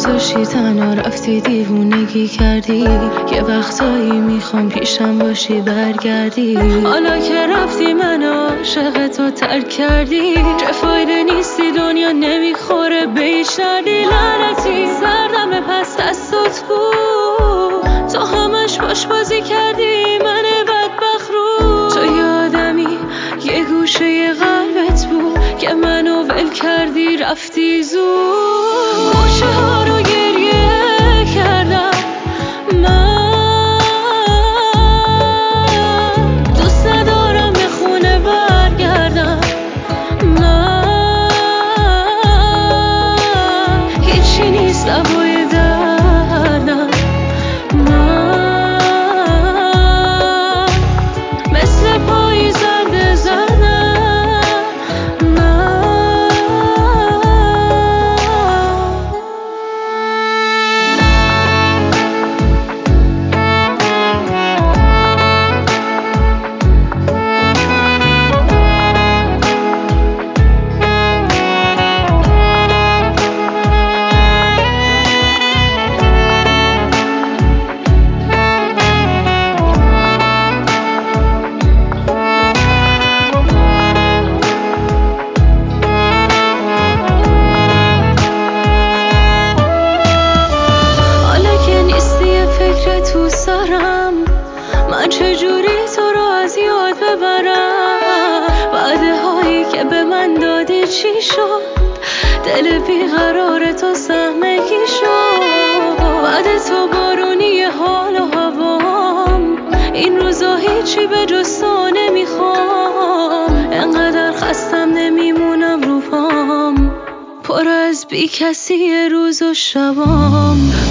دوست داشتی تنها رفتی دیوونگی کردی، یه وقتایی میخوام پیشم باشی برگردی. حالا که رفتی من عاشق تو ترک کردی، چه فایده نیستی دنیا نمیخوره به هیچ دردی. لعنتی سردم پس دستات بود، تو همش باش بازی کردی من بدبخت رو. تو یادمی یه گوشه قلبت بود که منو ول کردی رفتی زود. گوشه ها رو گریه کردم من، دوست ندارم به خونه برگردم من. هیچی نیست دوای دردم من، مثل پاییزنده زدم من. تو سرم من چجوری تو رو از یاد ببرم؟ وعده هایی که به من دادی چی شد؟ دل بیقرار تو سهمگی شد. بعد تو بارونی حال و هوام، این روزا هیچی به جز تو نمیخوام. انقدر خستم نمیمونم رو پام، پر از بی کسی روز و شبام.